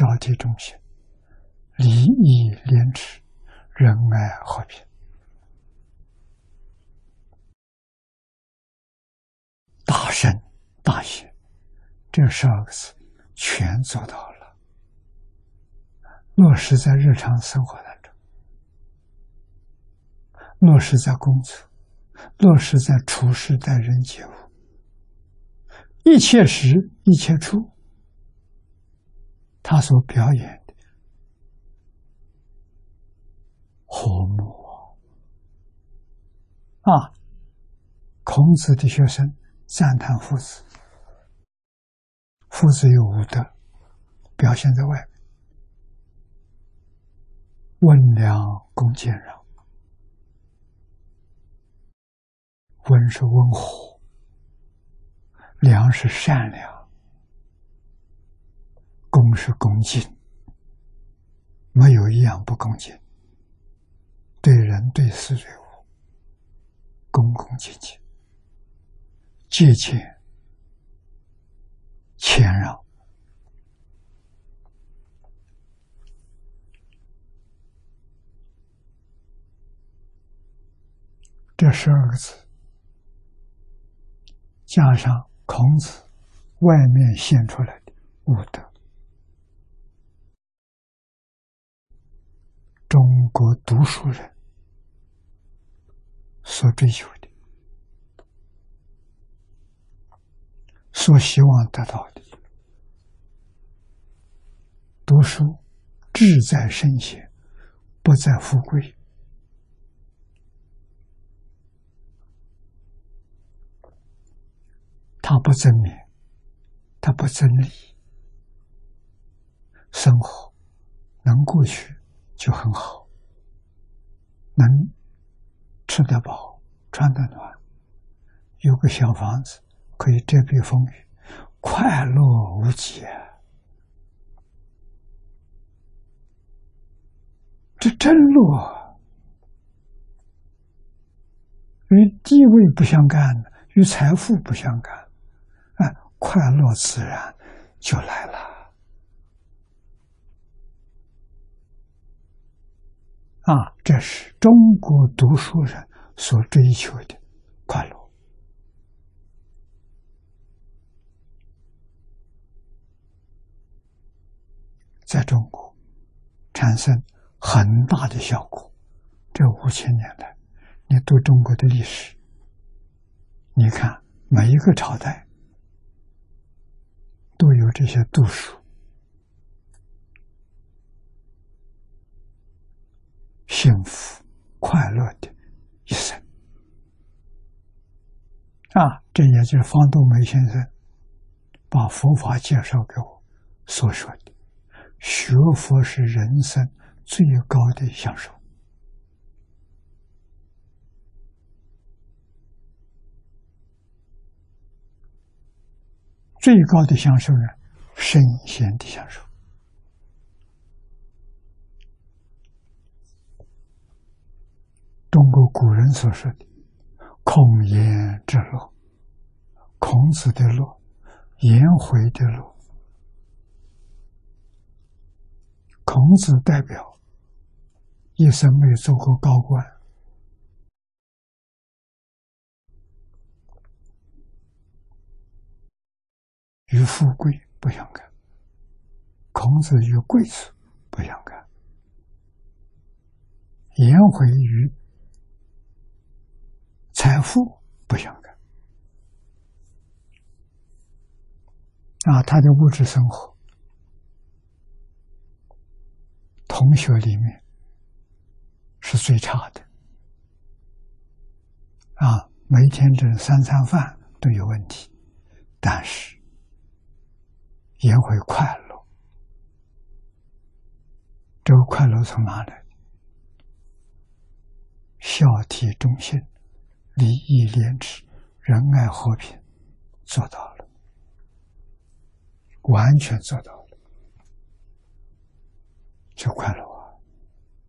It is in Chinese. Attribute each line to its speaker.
Speaker 1: 孝悌忠信，礼义廉耻，仁爱和平，大圣大贤，这12个字全做到了，落实在日常生活当中，落实在工作，落实在处事待人接物，一切时一切处，他所表演的和睦啊！孔子的学生赞叹夫子，夫子有五德，表现在外面：温良恭俭让。温是温和，良是善良，恭是恭敬，没有一样不恭敬，对人对事对物恭恭敬敬，节俭谦让。这12个字加上孔子外面现出来的五德，中国读书人所追求的，所希望得到的。读书志在圣贤，不在富贵。他不争名，他不争利，生活能过去就很好，能吃得饱，穿得暖，有个小房子可以遮蔽风雨，快乐无极啊！这真乐，与地位不相干，与财富不相干。快乐自然就来了啊！这是中国读书人所追求的快乐。在中国产生很大的效果。这5000年来，你读中国的历史，你看每一个朝代都有这些读书、幸福、快乐的一生啊！这也就是方东梅先生把佛法介绍给我所说的：学佛是人生最高的享受。最高的享受呢，圣贤的享受。中国古人所说的孔颜之乐，孔子的乐，颜回的乐。孔子代表一生没有做过高官，与富贵不相干；孔子与贵族不相干；颜回与财富不相干。他的物质生活，同学里面是最差的。每天这3餐饭都有问题，但是颜回快乐。这个快乐从哪来的？孝悌忠信，礼义廉耻，仁爱和平，做到了，完全做到了，就快乐。